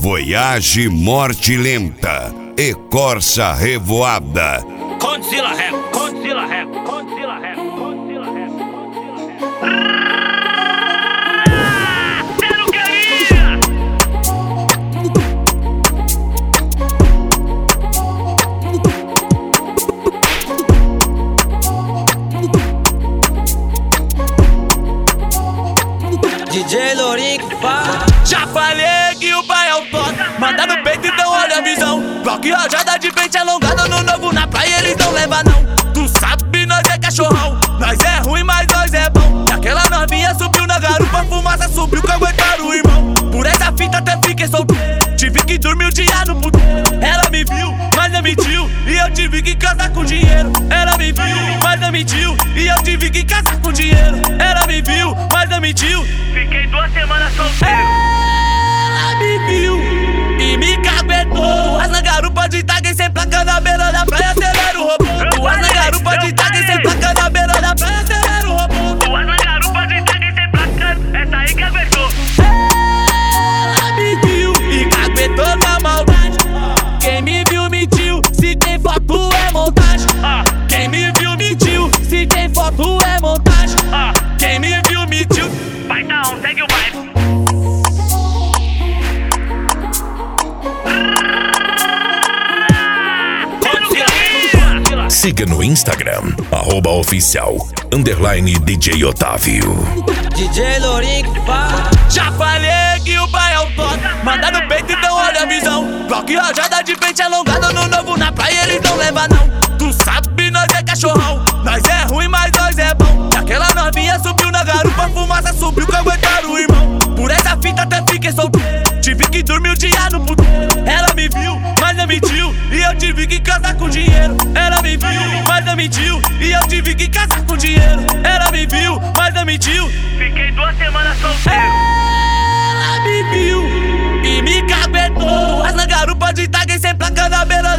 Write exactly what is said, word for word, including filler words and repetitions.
Voyage Morte Lenta e Corsa Revoada. Condzilla Rap, Condzilla Rap, Condzilla Rap, Condzilla Rap, Condzilla Rap. Você não queria! D J Lourinho que fala. Já falei que o pai é o toque. Manda no peito, então olha a visão. Bloque rajada de pente alongada no novo. Na praia eles não levam não. Tu sabe, nós é cachorrão. Nós é ruim, mas nós é bom. E aquela novinha subiu na garupa, fumaça subiu que aguentaram o irmão. Por essa fita até fiquei solteiro. Tive que dormir o dia no puteiro. Ela me viu, mas não mentiu. E eu tive que casar com dinheiro. Ela me viu, mas não mentiu. E eu tive que casar com dinheiro. Ela me viu, mas não mentiu. Fiquei duas semanas solteiro. Ela me viu e me cabetou. As na garupa de tag sem placa na beira da praia, acelera o robô. As na garupa de tag sem placa na beira da praia, acelera o robô. As na garupa de tag sem placa, essa aí que aguentou. Ela me viu e caguetou na maldade. Quem me viu mentiu, se tem foto é montagem. Quem me viu mentiu, se tem foto é montagem. Quem me viu mentiu. Vai tá on, segue o baile. Siga no Instagram, arroba oficial, underline D J Otávio. D J Lourinho que fala. Já falei que o pai é o toque. Manda no peito, então olha a visão. Bloque rajada de pente alongada no novo. Na praia eles não levam não. Tu sabe, nós é cachorrão. Nós é ruim, mas nós é bom. E aquela novinha subiu na garupa, fumaça subiu que aguentaram o irmão. Por essa fita até fiquei solteiro. Tive que dormir o dia no puteiro. Ela me viu, mas não mentiu. E eu tive que casar com dinheiro. Ela me viu, mas não mentiu. E eu tive que casar com dinheiro. Ela me viu, mas não mentiu. Fiquei duas semanas solteiro. Ela me viu e me cabetou. As na garupa de tag sem placa na beira